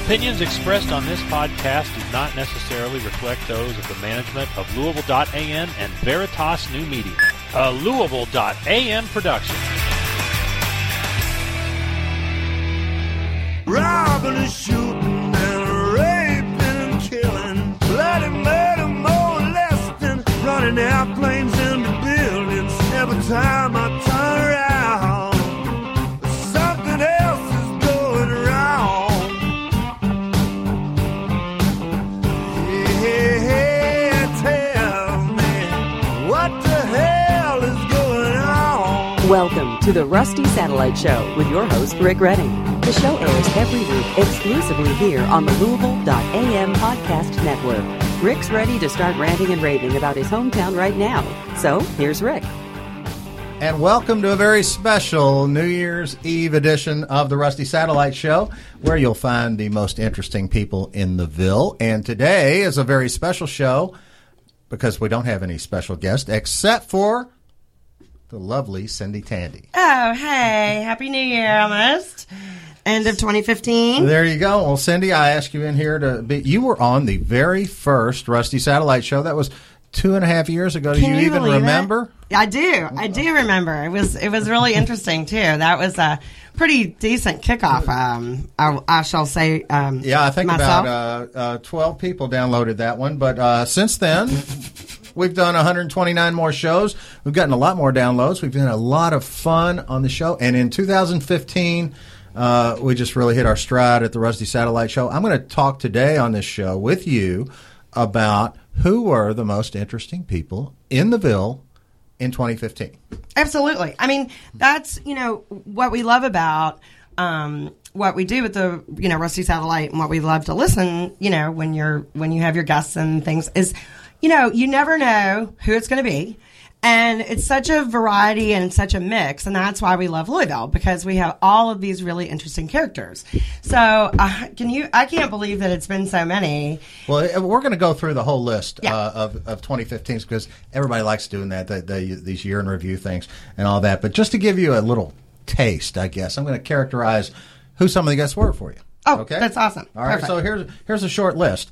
Opinions expressed on this podcast do not necessarily reflect those of the management of Louisville.am and Veritas New Media, a Louisville.am production. Robbing and shooting and raping and killing, bloody murder, molesting, running airplanes into buildings. Every time I turn around, something else is going wrong. Yeah, tell me, what the hell is going on? Welcome to the Rusty Satellite Show with your host, Rick Redding. The show airs every week exclusively here on the Louisville.am podcast network. Rick's ready to start ranting and raving about his hometown right now. So, here's Rick. And welcome to a very special New Year's Eve edition of the Rusty Satellite Show, where you'll find the most interesting people in the Ville. And today is a very special show because we don't have any special guest except for the lovely Cindy Tandy. Oh, hey. Happy New Year almost. End of 2015. There you go. Well, Cindy, I asked you in here to be. You were on the very first Rusty Satellite Show. That was 2.5 years ago. Do you even remember? I do. I do remember. It was really interesting, too. That was a pretty decent kickoff, I shall say. Yeah, I think myself. about 12 people downloaded that one. But since then, we've done 129 more shows. We've gotten a lot more downloads. We've had a lot of fun on the show. And in 2015... we just really hit our stride at the Rusty Satellite Show. I'm going to talk today on this show with you about who were the most interesting people in the Ville in 2015. Absolutely. I mean, that's, what we love about what we do with the, Rusty Satellite and what we love to listen, when you have your guests and things is, you never know who it's going to be. And it's such a variety and such a mix, and that's why we love Louisville, because we have all of these really interesting characters. So, I can't believe that it's been so many. Well, we're going to go through the whole list Yeah. of 2015 because everybody likes doing that, these year in review things and all that. But just to give you a little taste, I guess, I'm going to characterize who some of the guests were for you. Oh, okay? That's awesome. All right, Perfect. so here's a short list.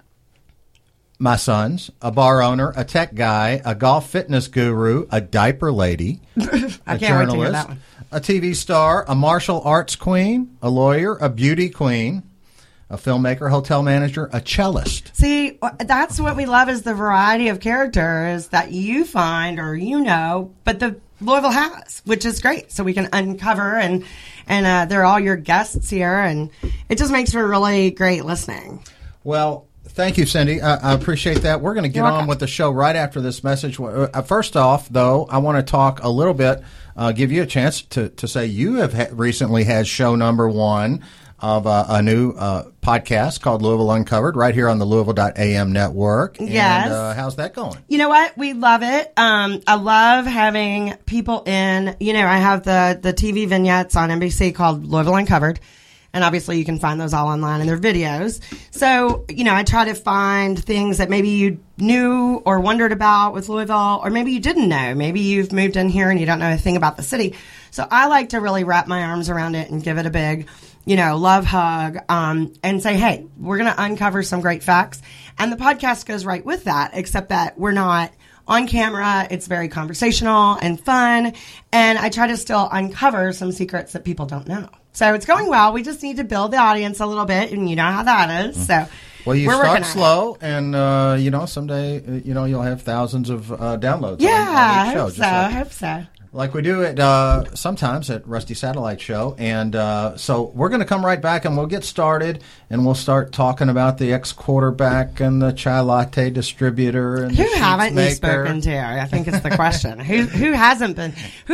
My sons, a bar owner, a tech guy, a golf fitness guru, a diaper lady, I a can't wait to hear journalist, that one. a TV star, a martial arts queen, a lawyer, a beauty queen, a filmmaker, hotel manager, a cellist. See, that's what we love is the variety of characters that you find or but the Louisville has, which is great. So we can uncover and they're all your guests here, and it just makes for really great listening. Well, thank you, Cindy. I appreciate that. We're going to get on with the show right after this message. First off, though, I want to talk a little bit, give you a chance to say you have recently had show number 1 of a new podcast called Louisville Uncovered right here on the Louisville.am network. Yes. And how's that going? You know what? We love it. I love having people in. I have the TV vignettes on NBC called Louisville Uncovered. And obviously you can find those all online in their videos. So, I try to find things that maybe you knew or wondered about with Louisville, or maybe you didn't know. Maybe you've moved in here and you don't know a thing about the city. So I like to really wrap my arms around it and give it a big, love hug, and say, hey, we're going to uncover some great facts. And the podcast goes right with that, except that we're not on camera. It's very conversational and fun. And I try to still uncover some secrets that people don't know. So it's going well. We just need to build the audience a little bit, and you know how that is. So, well, you we're start slow, and someday you'll have thousands of downloads. Yeah, on each show, I hope so. Like we do it sometimes at Rusty Satellite Show. And so we're going to come right back and we'll get started and we'll start talking about the ex-quarterback and the chai latte distributor. And who haven't you spoken to? I think it's the question. Who hasn't been?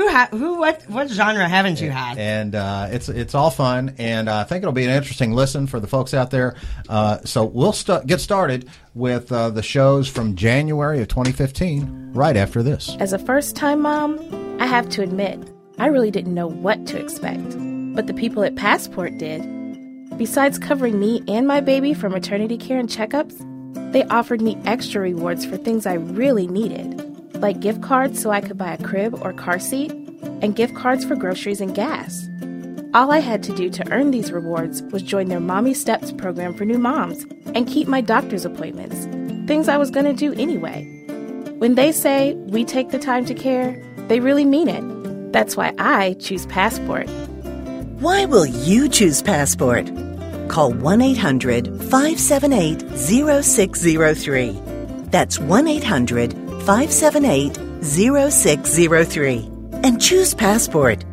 What genre haven't you had? And it's all fun. And I think it'll be an interesting listen for the folks out there. So we'll get started with the shows from January of 2015 right after this. As a first-time mom, I have to admit, I really didn't know what to expect. But the people at Passport did. Besides covering me and my baby for maternity care and checkups, they offered me extra rewards for things I really needed, like gift cards so I could buy a crib or car seat, and gift cards for groceries and gas. All I had to do to earn these rewards was join their Mommy Steps program for new moms and keep my doctor's appointments, things I was going to do anyway. When they say we take the time to care, they really mean it. That's why I choose Passport. Why will you choose Passport? Call 1-800-578-0603. That's 1-800-578-0603. And choose Passport.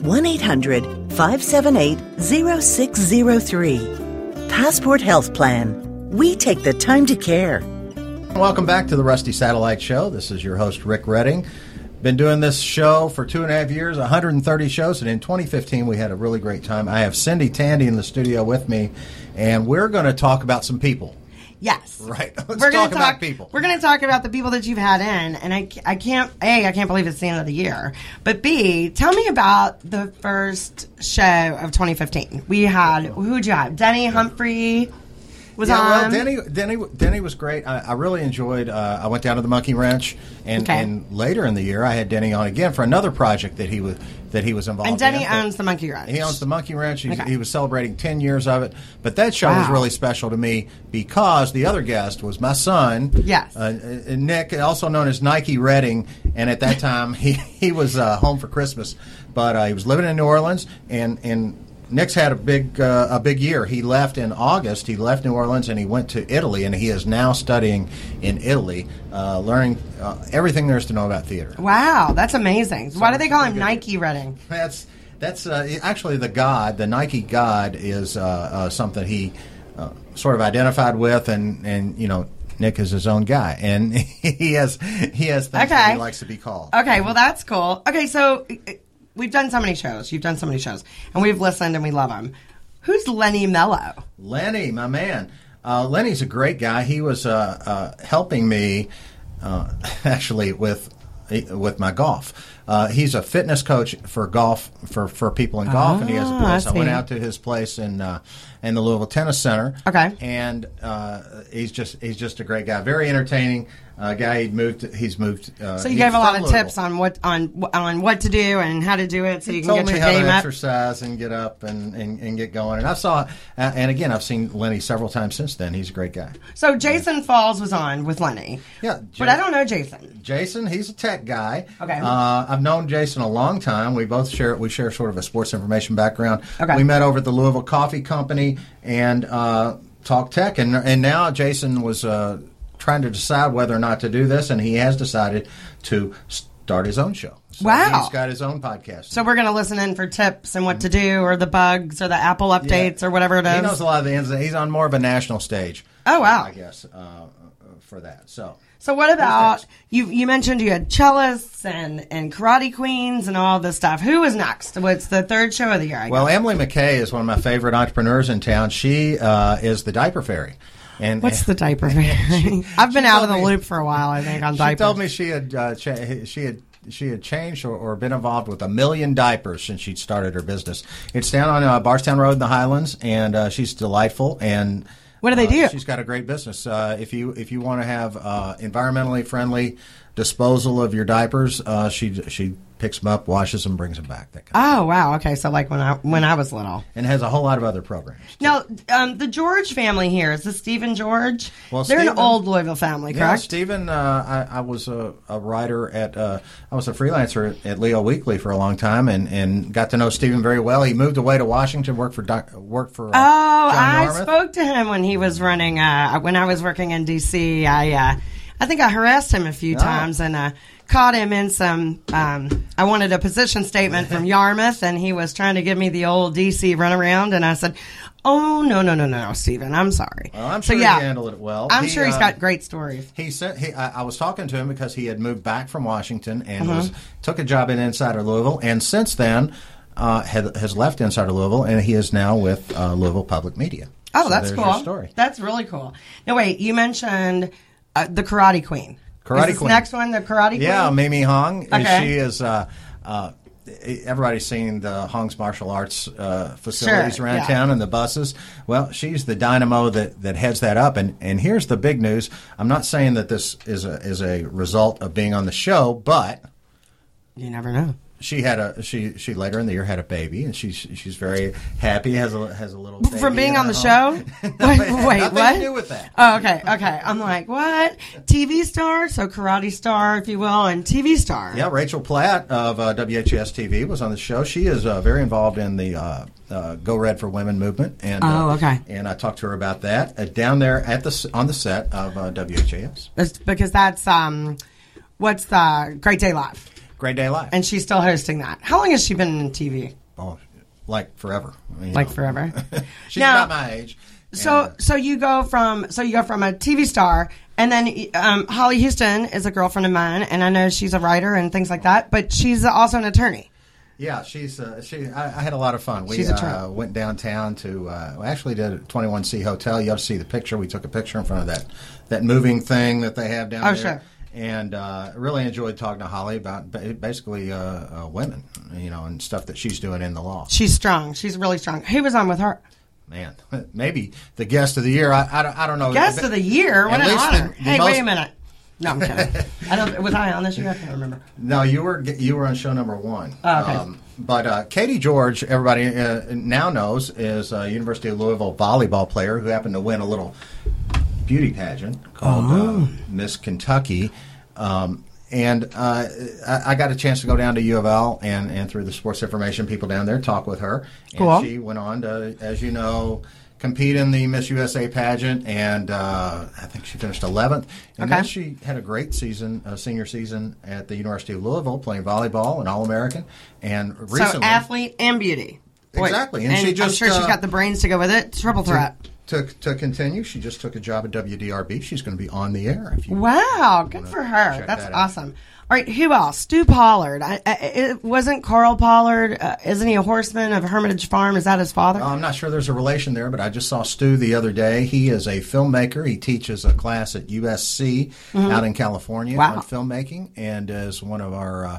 1-800-578-0603. Passport Health Plan. We take the time to care. Welcome back to the Rusty Satellite Show. This is your host, Rick Redding. Been doing this show for 2.5 years, 130 shows, and in 2015 we had a really great time. I have Cindy Tandy in the studio with me, and we're going to talk about some people. Yes. Right. Let's talk about people. We're going to talk about the people that you've had in, and I can't believe it's the end of the year. But B, tell me about the first show of 2015. We had, who'd you have? Denny Humphrey was on. Well, Denny was great. I really enjoyed. I went down to the Monkey Wrench, and later in the year, I had Denny on again for another project that he was involved in. And Denny owns the Monkey Wrench. He owns the Monkey Wrench. He was celebrating 10 years of it. But that show was really special to me because the other guest was my son. Yes. Nick, also known as Nike Redding, and at that time he was home for Christmas, but he was living in New Orleans, and Nick's had a big year. He left in August. He left New Orleans and he went to Italy, and he is now studying in Italy, learning everything there is to know about theater. Wow, that's amazing. So why do they call him Nike Redding? That's actually the Nike God is something he sort of identified with, and you know, Nick is his own guy, and he has things that he likes to be called. Okay, well that's cool. Okay, so we've done so many shows. You've done so many shows, and we've listened and we love them. Who's Lenny Mello? Lenny, my man. Lenny's a great guy. He was helping me actually with my golf. He's a fitness coach for golf for people in golf, and he has a place. I went out to his place in the Louisville Tennis Center. Okay, and he's just a great guy, very entertaining. Guy he's moved. So you gave a lot of tips on what to do and how to do it, so you can get your game up. Told me how to exercise and get up and get going. And I saw, and again, I've seen Lenny several times since then. He's a great guy. So Jason Falls was on with Lenny. Yeah, but I don't know Jason. Jason, he's a tech guy. Okay. I've known Jason a long time. We both share sort of a sports information background. Okay. We met over at the Louisville Coffee Company and talked tech, and now Jason was trying to decide whether or not to do this, and he has decided to start his own show. So wow. He's got his own podcast. So we're going to listen in for tips and what to do, or the bugs, or the Apple updates, or whatever it is. He knows a lot of the ins. He's on more of a national stage. Oh, wow. I guess, for that. So what about, you mentioned you had cellists and karate queens and all this stuff. Who was next? What's the third show of the year, I guess? Well, Emily McKay is one of my favorite entrepreneurs in town. She is the diaper fairy. And what's the diaper fairy? I've been out of the loop for a while, I think, on diapers. She told me she had changed or been involved with 1 million diapers since she'd started her business. It's down on Bardstown Road in the Highlands, and she's delightful. And what do they do? She's got a great business. If you want to have environmentally friendly disposal of your diapers, she picks them up, washes them, brings them back. That kind of wow. Okay, so like when I was little. And has a whole lot of other programs. Too. Now, the George family here, is this Stephen George? Well, they're an old Louisville family, correct? Yeah, Stephen, I was a writer I was a freelancer at Leo Weekly for a long time, and got to know Stephen very well. He moved away to Washington, worked for John I Yarmouth. Spoke to him when he was running, when I was working in D.C. I think I harassed him a few times and caught him in some, I wanted a position statement from Yarmouth, and he was trying to give me the old D.C. runaround, and I said, oh, no, Stephen, I'm sorry. Well, I'm sure he handled it well. I'm sure he's got great stories. I was talking to him because he had moved back from Washington and took a job in Insider Louisville, and since then has left Insider Louisville, and he is now with Louisville Public Media. Oh, so that's cool. Your story. That's really cool. Now, wait, you mentioned the Karate Queen. Is this next one, the Karate Queen? Yeah, Mimi Hong. Okay. She is, everybody's seen the Hong's martial arts facilities around town and the buses. Well, she's the dynamo that heads that up. And here's the big news. I'm not saying that this is a result of being on the show, but you never know. she later in the year had a baby, and she's very happy. Has a little baby from being on the home. show. Wait, nothing what? to do with that. Oh, okay. I'm like, what? TV star, so karate star, if you will, and TV star. Yeah, Rachel Platt of WHS TV was on the show. She is very involved in the Go Red for Women movement, and and I talked to her about that down there on the set of WHAS. It's because that's what's the Great Day Live. Great Day Live, and she's still hosting that. How long has she been in TV? Oh, like forever. Forever. She's about my age. So you go from a TV star, and then Holly Houston is a girlfriend of mine, and I know she's a writer and things like that. But she's also an attorney. Yeah, I had a lot of fun. We went downtown to we actually did a 21C hotel. You have to see the picture. We took a picture in front of that moving thing that they have down there. Sure. And really enjoyed talking to Holly about basically women, and stuff that she's doing in the law. She's strong. She's really strong. Who was on with her? Man, maybe the guest of the year. I don't know. Guest of the year? What an honor. Hey, wait a minute. No, I'm kidding. Was I on this year? I can't remember. No, you were on show number 1. Oh, okay. But Katie George, everybody now knows, is a University of Louisville volleyball player who happened to win a little beauty pageant called Miss Kentucky. And I got a chance to go down to U of L and through the sports information people down there talk with her. And cool. She went on to, as you know, compete in the Miss USA pageant, and I think she finished 11th. And then she had a great season, senior season at the University of Louisville, playing volleyball and All-American. And recently, so athlete and beauty. Exactly. And she just, I'm sure she's got the brains to go with it. Triple threat. To continue, she just took a job at WDRB. She's going to be on the air. Wow, good for her. That's awesome. All right, who else? Stu Pollard. It wasn't Carl Pollard. Isn't he a horseman of Hermitage Farm? Is that his father? I'm not sure there's a relation there, but I just saw Stu the other day. He is a filmmaker. He teaches a class at USC out in California on filmmaking, and is one of our.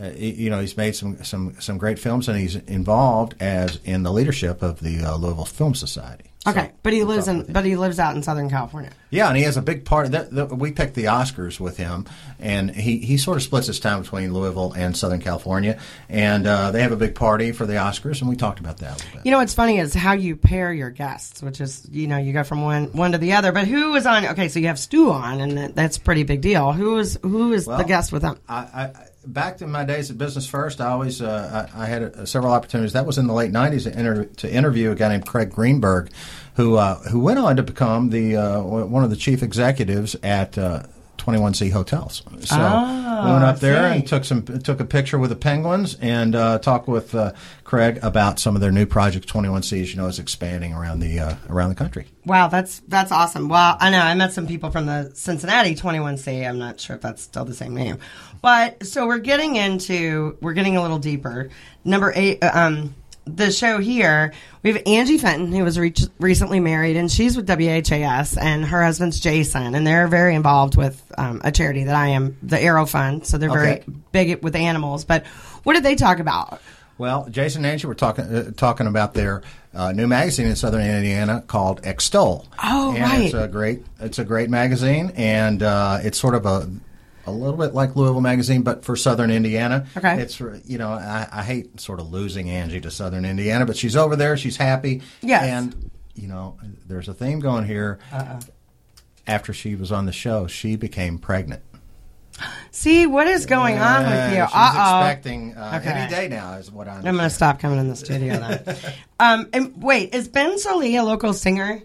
He's made some great films, and he's involved in the leadership of the Louisville Film Society. Okay, but he lives out in Southern California. Yeah, and he has a big part. We picked the Oscars with him, and he sort of splits his time between Louisville and Southern California, and they have a big party for the Oscars, and we talked about that a little bit. You know what's funny is how you pair your guests, which is you go from one to the other. But who was on? Okay, so you have Stu on, and that's a pretty big deal. Who is the guest with him? Back to my days at Business First, I always I had several opportunities. That was in the late '90s to interview a guy named Craig Greenberg, who went on to become the one of the chief executives at 21C Hotels. So we went up there and took a picture with the Penguins and talked with Craig about some of their new projects. 21C, as you know, is expanding around the country. Wow, that's awesome. Well, I know I met some people from the Cincinnati 21C. I'm not sure if that's still the same name, but so we're getting a little deeper. Number 8. The show here, we have Angie Fenton, who was recently married, and she's with WHAS, and her husband's Jason, and they're very involved with a charity that I am, the Arrow Fund, so they're very big with animals. But what did they talk about? Well, Jason and Angie were talking about their new magazine in Southern Indiana called Extol. Oh, and right. It's a great magazine, and it's sort of a little bit like Louisville Magazine, but for Southern Indiana. Okay. It's, I hate sort of losing Angie to Southern Indiana, but she's over there. She's happy. Yes. And, there's a theme going here. After she was on the show, she became pregnant. See, what is going on with you? She's expecting any day now is what I'm going to stop coming in the studio then. And wait, is Ben Sollee a local singer?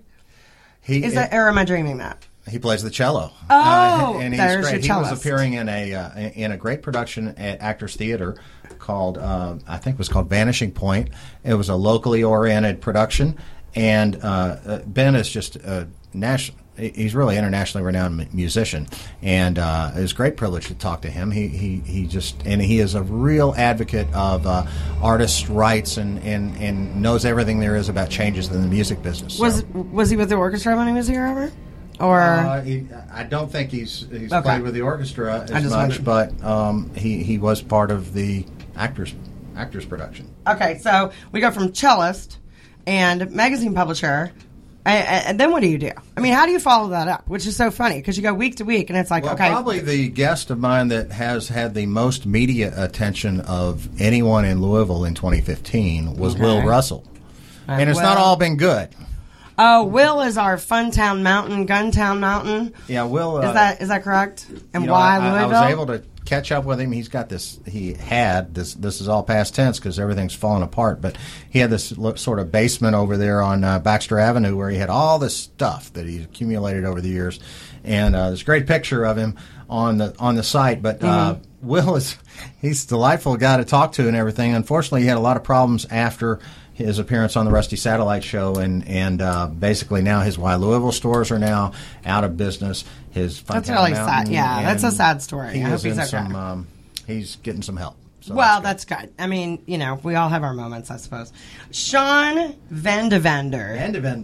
Or am I dreaming that? He plays the cello. And he's great. He was appearing in a great production at Actors Theater called I think it was called Vanishing Point. It was a locally oriented production, and Ben is just he's really internationally renowned musician, and it was a great privilege to talk to him. He is a real advocate of artists' rights and knows everything there is about changes in the music business. Was he with the orchestra when he was here ever? Or I don't think he's played with the orchestra as much, but he was part of the actors production. Okay, so we go from cellist and magazine publisher And then what do you do? I mean, how do you follow that up? Which is so funny because you go week to week and it's like, well, okay. Probably the guest of mine that has had the most media attention of anyone in Louisville in 2015 was Will Russell. And it's not all been good. Oh, Will is our Funtown Mountain, Guntown Mountain. Yeah, Will. Is that correct? And why Louisville? I was able to catch up with him. He's got this. He had this. This is all past tense because everything's fallen apart. But he had this sort of basement over there on Baxter Avenue where he had all this stuff that he accumulated over the years. And there's a great picture of him on the site. But Will he's a delightful guy to talk to and everything. Unfortunately, he had a lot of problems after his appearance on the Rusty Satellite Show, and basically now his Why Louisville stores are now out of business. That's really sad. Yeah, that's a sad story. I hope he's okay. He's getting some help. So that's good. I mean, we all have our moments, I suppose. Sean Vandevender.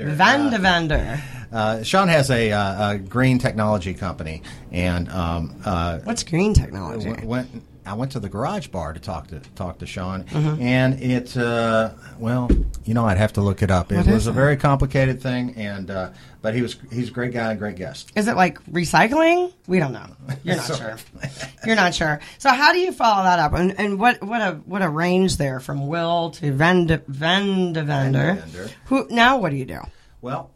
Sean has a green technology company, and what's green technology? I went to the Garage Bar to talk to Sean, and it I'd have to look it up. It was a very complicated thing, and but he's a great guy and great guest. Is it like recycling? We don't know. You're not sure. You're not sure. So how do you follow that up? And what a range there from Will to Vandevender. What do you do? Well.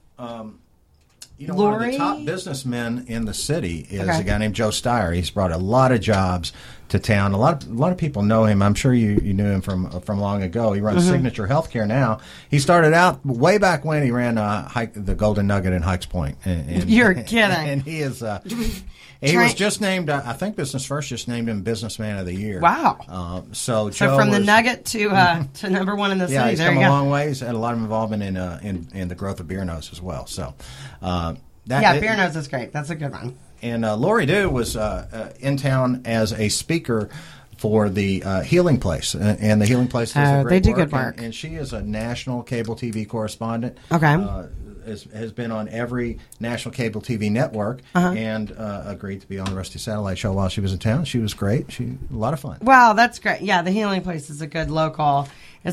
One Lori? of the top businessmen in the city is a guy named Joe Steyer. He's brought a lot of jobs to town. A lot of people know him. I'm sure you knew him from long ago. He runs Signature Healthcare now. He started out way back when he ran the Golden Nugget in Hikes Point. And you're kidding. And he is. He was just named. I think Business First just named him Businessman of the Year. Wow. So from the Nugget to number one in the city. Yeah, he's there come you a go. long way. He's had a lot of involvement in the growth of Beer Nose as well. So. Beer Nose is great. That's a good one. And Lori Dew was in town as a speaker for the Healing Place, and the Healing Place does a great they do work, good work. And she is a national cable TV correspondent. Okay. Has been on every national cable TV network, and agreed to be on the Rusty Satellite Show while she was in town. She was great. A lot of fun. Wow, that's great. Yeah, the Healing Place is a good local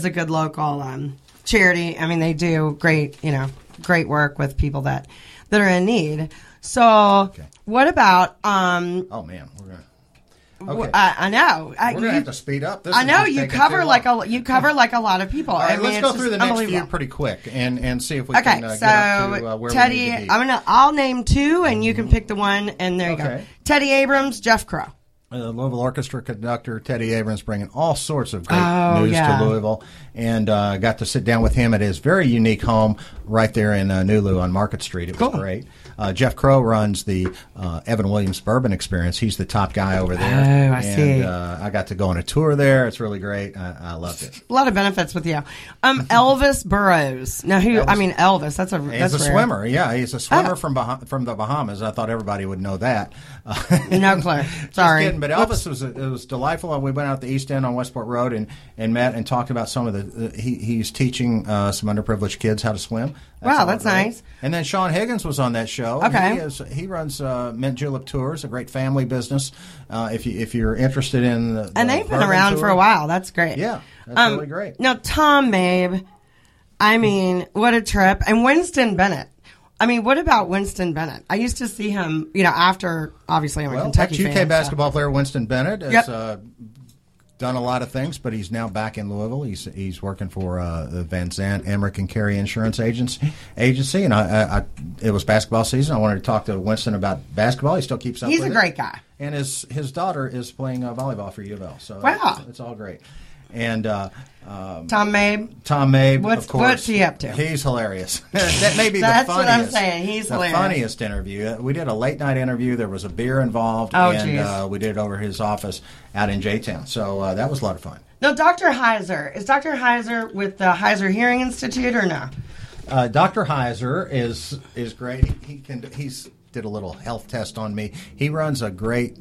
charity. I mean, they do great work with people that are in need. So, what about? Oh man, we're gonna. Okay. I know. We're gonna have to speed up. This I know you cover like a lot of people. All right, I mean, let's go through the next few pretty quick and see if we can get up to where Teddy, we need to be. I'll name two, and you can pick the one. And there you go. Teddy Abrams, Jeff Crow. Louisville Orchestra conductor Teddy Abrams bringing all sorts of great news to Louisville, and got to sit down with him at his very unique home right there in Nulu on Market Street. It was great. Jeff Crow runs the Evan Williams Bourbon Experience. He's the top guy over there. Oh, I see. I got to go on a tour there. It's really great. I loved it. A lot of benefits with you. Elvis Burrows. Now, Elvis. That's he's a swimmer. Yeah, he's a swimmer from the Bahamas. I thought everybody would know that. No clue. Sorry. Kidding, but Elvis was delightful. We went out the East End on Westport Road and met and talked about some of he's teaching some underprivileged kids how to swim. That's nice. And then Sean Higgins was on that show. Okay. He runs Mint Julep Tours, a great family business. If you're interested in and they've been around for a while. That's great. Yeah, that's really great. Now Tom Mabe, I mean, what a trip! And Winston Bennett. I mean, what about Winston Bennett? I used to see him, after, obviously, I'm a Kentucky fan. UK basketball player Winston Bennett has done a lot of things, but he's now back in Louisville. He's working for the Van Zandt, Emmerich, and Carey Insurance Agency. And it was basketball season. I wanted to talk to Winston about basketball. He still keeps up with it. He's a great guy. And his daughter is playing volleyball for U of L. So it's all great. And Tom Mabe. Of course. What's he up to? He's hilarious. That may be That's the funniest. What I'm saying. He's hilarious. The funniest interview. We did a late night interview. There was a beer involved. We did it over his office out in J-Town. So that was a lot of fun. Now, Dr. Heiser. Is Dr. Heiser with the Heiser Hearing Institute or no? Dr. Heiser is great. He's did a little health test on me. He runs a great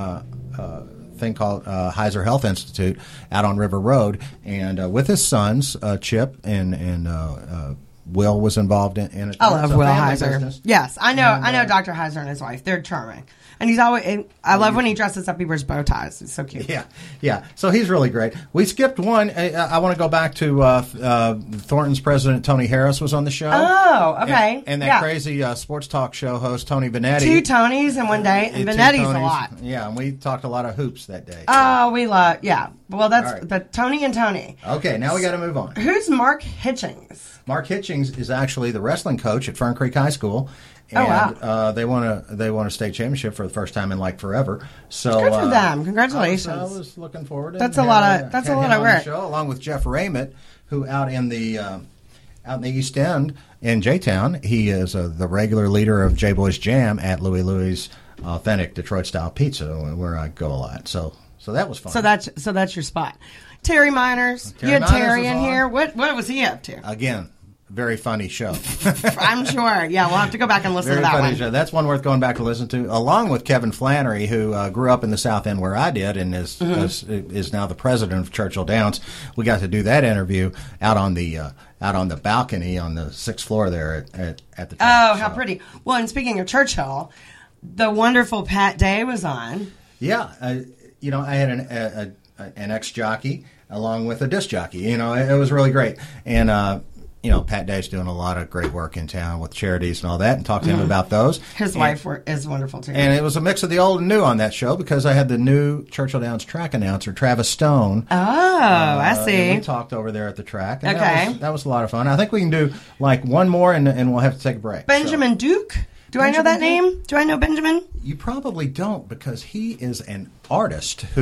thing called Heiser Health Institute out on River Road, and with his sons, Chip and Will was involved in it. I love It's a Will family Heiser. business. Yes, I know Dr. Heiser and his wife. They're charming. And he's always, I love when he dresses up, he wears bow ties. It's so cute. Yeah. So he's really great. We skipped one. I want to go back to Thornton's president, Tony Harris, was on the show. Oh, okay. And that crazy sports talk show host, Tony Vanetti. 2 Tonys in one day, and Vanetti's a lot. Yeah, and we talked a lot of hoops that day. Oh, we love, Well, that's All right. but Tony and Tony. Okay, now we got to move on. Who's Mark Hitchings? Mark Hitchings is actually the wrestling coach at Fern Creek High School. And, wow. They won a state championship for the first time in like forever. So Good for them. Congratulations. I was looking forward to That's a lot of work. Show, along with Jeff Raymond, who out in the East End in J-Town, he is the regular leader of J-Boy's Jam at Louie Louie's authentic Detroit style pizza, where I go a lot. So that was fun. So that's your spot. Terry Miners. You had Terry in here. What was he up to? Again, very funny show. I'm sure. Yeah, we'll have to go back and listen to that one. Show. That's one worth going back to listen to, along with Kevin Flannery, who grew up in the South End where I did, and is now the president of Churchill Downs. We got to do that interview out on the balcony on the 6th floor there at the time. Oh, how pretty! Well, and speaking of Churchill, the wonderful Pat Day was on. Yeah, I had an ex-jockey along with a disc jockey. It was really great, and. Pat Day's doing a lot of great work in town with charities and all that, and talked to him about those. His wife is wonderful, too. And it was a mix of the old and new on that show, because I had the new Churchill Downs track announcer, Travis Stone. Oh, I see. And we talked over there at the track. And okay. That was a lot of fun. I think we can do, one more, and we'll have to take a break. Benjamin Duke? Do I know that name? Do I know Benjamin? You probably don't, because he is an artist who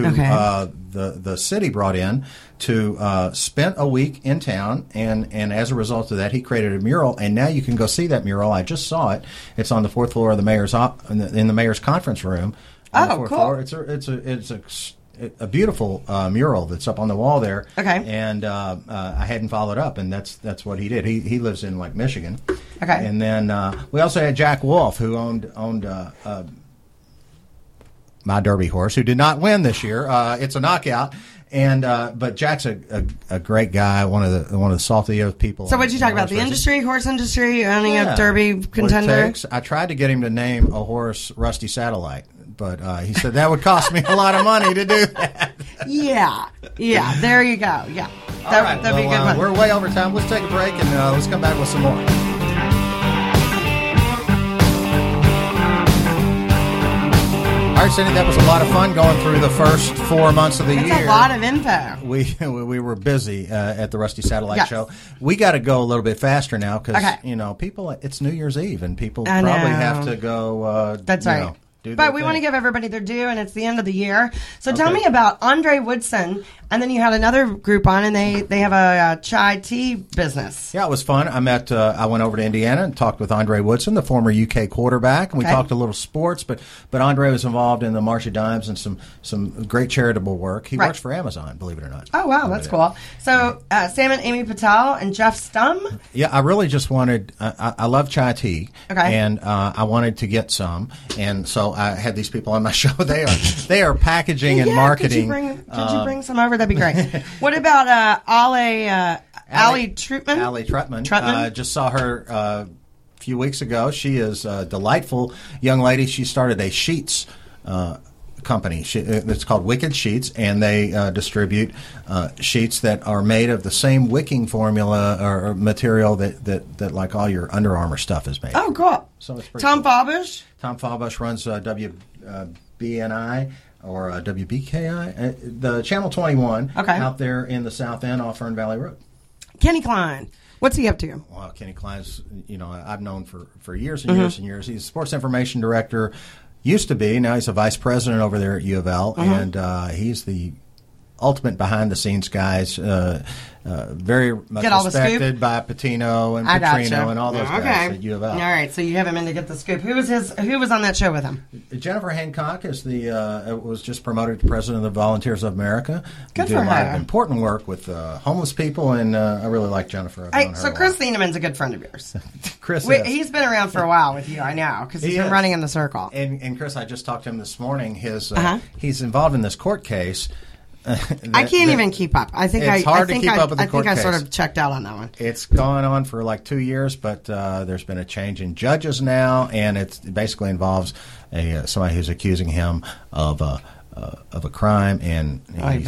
the city brought in to spend a week in town, and as a result of that, he created a mural, and now you can go see that mural. I just saw it. It's on the 4th floor of the mayor's in the mayor's conference room. Oh, cool! Floor. It's a beautiful mural that's up on the wall there. Okay. And I hadn't followed up, and that's what he did. He lives in Michigan. Okay. And then we also had Jack Wolf, who owned my Derby horse, who did not win this year. It's a knockout. And but Jack's a great guy, one of the saltiest people. So what did you talk about? The industry, horse industry, owning a Derby contender? I tried to get him to name a horse Rusty Satellite, but he said that would cost me a lot of money to do that. Yeah. There you go. Yeah, that'd be a good one. We're way over time. Let's take a break and let's come back with some more. All right, Cindy, that was a lot of fun going through the first 4 months of the year. That's a lot of info. We were busy at the Rusty Satellite Show. We got to go a little bit faster now because people. It's New Year's Eve and people probably have to go. That's right. But we want to give everybody their due, and it's the end of the year. So tell me about Andre Woodson, and then you had another group on, and they have a chai tea business. Yeah, it was fun. I went over to Indiana and talked with Andre Woodson, the former UK quarterback, and we talked a little sports, but Andre was involved in the March of Dimes and some great charitable work. He works for Amazon, believe it or not. Oh, wow, that's cool. So Sam and Amy Patel and Jeff Stum? Yeah, I really just wanted, I love chai tea, and I wanted to get some, and so I had these people on my show. They are packaging and marketing. Could you bring some over? That'd be great. What about Allie Trutman? Allie Trutman. Just saw her a few weeks ago. She is a delightful young lady. She started a sheets company. It's called Wicked Sheets, and they distribute sheets that are made of the same wicking formula or material that like all your Under Armour stuff is made. Oh, cool. So it's Tom Fabush? Tom Fabush runs WBNI or WBKI, the Channel 21 out there in the South End off Fern Valley Road. Kenny Klein. What's he up to? Well, Kenny Klein's, I've known for years and years and years. He's a sports information director. Used to be. Now he's a vice president over there at U of L, and he's the ultimate behind-the-scenes guys. Very much respected by Patino and Petrino and all those guys at U of L. All right, so you have him in to get the scoop. Who was on that show with him? Jennifer Hancock is was just promoted to president of the Volunteers of America. Good for her. A lot of important work with homeless people, and I really like Jennifer. So Chris Thienemann's a good friend of yours. Chris he's been around for a while with you, I know, because he's been running in the circle. And Chris, I just talked to him this morning. He's involved in this court case I can't even keep up. I think it's hard to keep up with the court I case. sort of checked out on that one. It's gone on for like 2 years, but there's been a change in judges now, and it basically involves somebody who's accusing him of a crime, and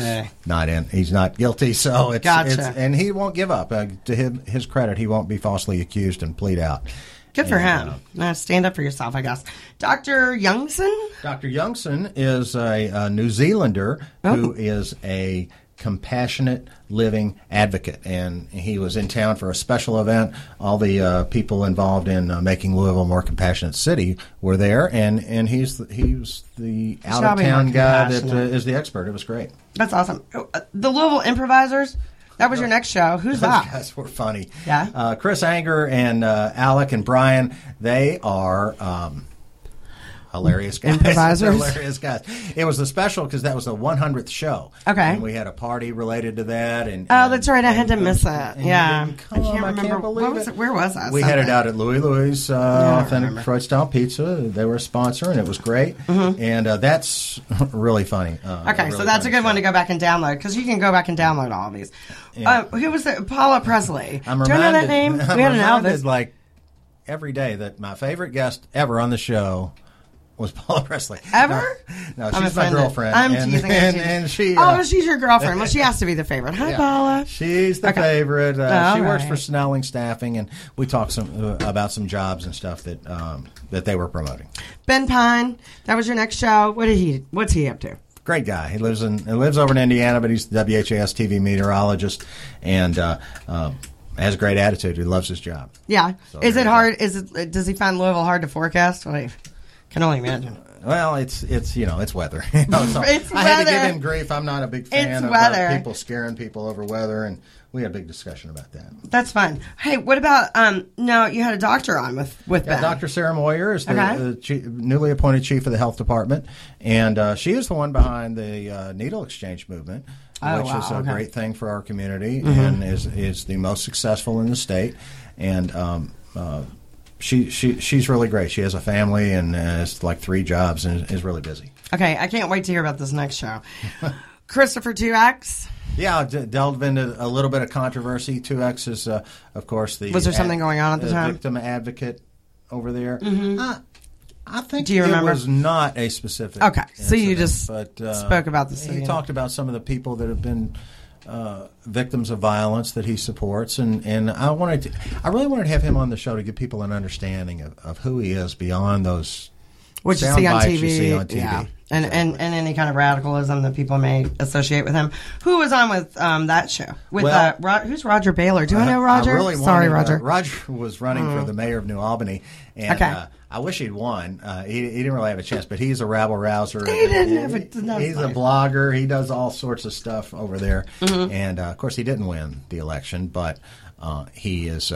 he's not guilty. So it's and he won't give up. To his credit, he won't be falsely accused and plead out. Good for him. Stand up for yourself, I guess. Dr. Youngson? Dr. Youngson is a New Zealander who is a compassionate living advocate, and he was in town for a special event. All the people involved in making Louisville a more compassionate city were there, and he was the out-of-town guy that is the expert. It was great. That's awesome. The Louisville Improvisers? That was your next show. Who's that? Those guys were funny. Yeah. Chris Anger and Alec and Brian, they are hilarious guys. Improvisers? Hilarious guys. It was a special because that was the 100th show. Okay. And we had a party related to that. That's right. I had to miss it. Yeah. I can't believe it. Where was that? We had it out at Louie Louie's Authentic Detroit Style Pizza. They were a sponsor, and it was great. Mm-hmm. And that's really funny. Okay, so that's a good one to go back and download, because you can go back and download all of these. Yeah. Who was it? Paula Presley. Do you know that name? We had an Elvis. Like every day that my favorite guest ever on the show was Paula Presley. Ever? No, she's my girlfriend. I'm teasing her. And she... she's your girlfriend. Well, she has to be the favorite. Hi, Paula. She's the favorite. She works for Snelling Staffing, and we talked about some jobs and stuff that they were promoting. Ben Pine, that was your next show. What's he up to? Great guy. He lives over in Indiana, but he's the WHAS TV meteorologist, and has a great attitude. He loves his job. Yeah. So is it hard? Does he find Louisville hard to forecast? I can only imagine. Well, it's weather. So it's I had to give him grief. I'm not a big fan of people scaring people over weather, and we had a big discussion about that. That's fine. Hey, what about now you had a doctor on with Ben. Dr. Sarah Moyer is the newly appointed chief of the health department, and she is the one behind the needle exchange movement, which is a great thing for our community, and is the most successful in the state. And she's really great. She has a family and has like 3 jobs and is really busy. Okay, I can't wait to hear about this next show. Christopher 2X. Yeah, delved into a little bit of controversy. 2X is, of course, Was there something going on at the time? Victim advocate over there. Mm-hmm. I think Do you remember? It was not a specific Okay, so incident, you just spoke about the city. He talked about some of the people that have been victims of violence that he supports, and I really wanted to have him on the show to give people an understanding of who he is beyond those what you see on TV. Yeah. And any kind of radicalism that people may associate with him. Who was on with that show? With who's Roger Baylor? Do I know Roger? Sorry, Roger. Roger was running for the mayor of New Albany, and I wish he'd won. He didn't really have a chance, but he's a rabble rouser. He's a blogger. He does all sorts of stuff over there, and of course he didn't win the election, but he is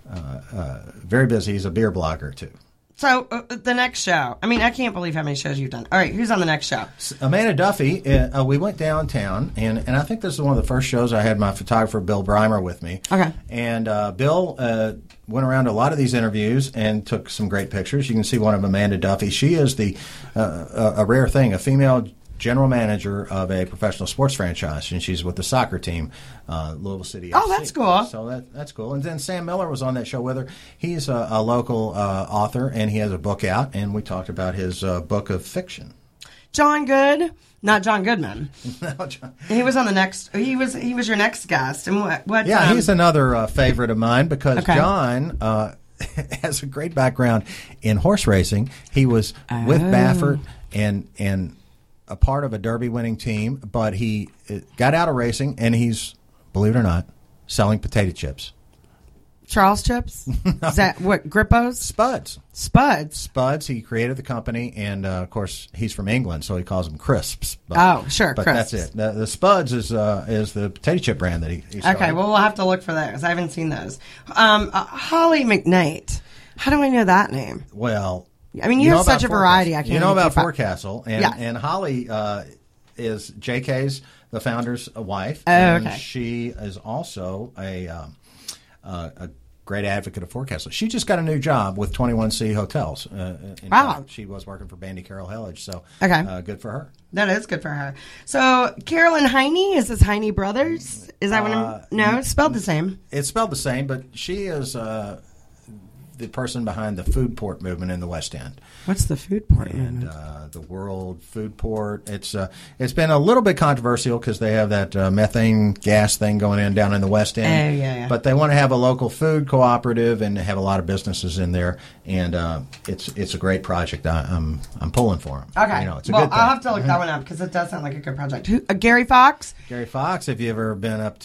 very busy. He's a beer blogger too. So, the next show. I mean, I can't believe how many shows you've done. All right, who's on the next show? Amanda Duffy. We went downtown, and I think this is one of the first shows I had my photographer, Bill Breimer, with me. Okay. And Bill went around to a lot of these interviews and took some great pictures. You can see one of Amanda Duffy. She is a rare thing, a female general manager of a professional sports franchise, and she's with the soccer team, Louisville City FC. Oh, that's cool. So that's cool. And then Sam Miller was on that show with her. He's a local author, and he has a book out, and we talked about his book of fiction. John Good, not John Goodman. No, John. He was on the next. He was your next guest. And what? Yeah, he's another favorite of mine because John has a great background in horse racing. He was with Baffert and a part of a Derby-winning team, but he got out of racing, and he's, believe it or not, selling potato chips. Charles Chips? No. Is that what, Grippos? Spuds. Spuds. He created the company, and, of course, he's from England, so he calls them Crisps. But Crisps. That's it. The Spuds is the potato chip brand that he started. Okay, well, we'll have to look for those. I haven't seen those. Holly McKnight. How do I know that name? Well... I mean, you have such a variety. I can't. You know about Forecastle, and Holly is JK's, the founder's wife. Oh, and okay. She is also a great advocate of forecasting. She just got a new job with 21C Hotels. Wow. She was working for Bandy Carroll Hillage, so good for her. That is good for her. So, Carolyn Heine, is this Heine Brothers? Is that what no, it's spelled the same. It's spelled the same, but she is the person behind the food port movement in the West End. What's the food port movement? The World Food Port. It's been a little bit controversial because they have that methane gas thing going in down in the West End. Yeah. But they want to have a local food cooperative and have a lot of businesses in there, and it's a great project. I'm pulling for them. Okay. It's a good thing. I'll have to look that one up because it does sound like a good project. Gary Fox? Gary Fox. Have you ever been up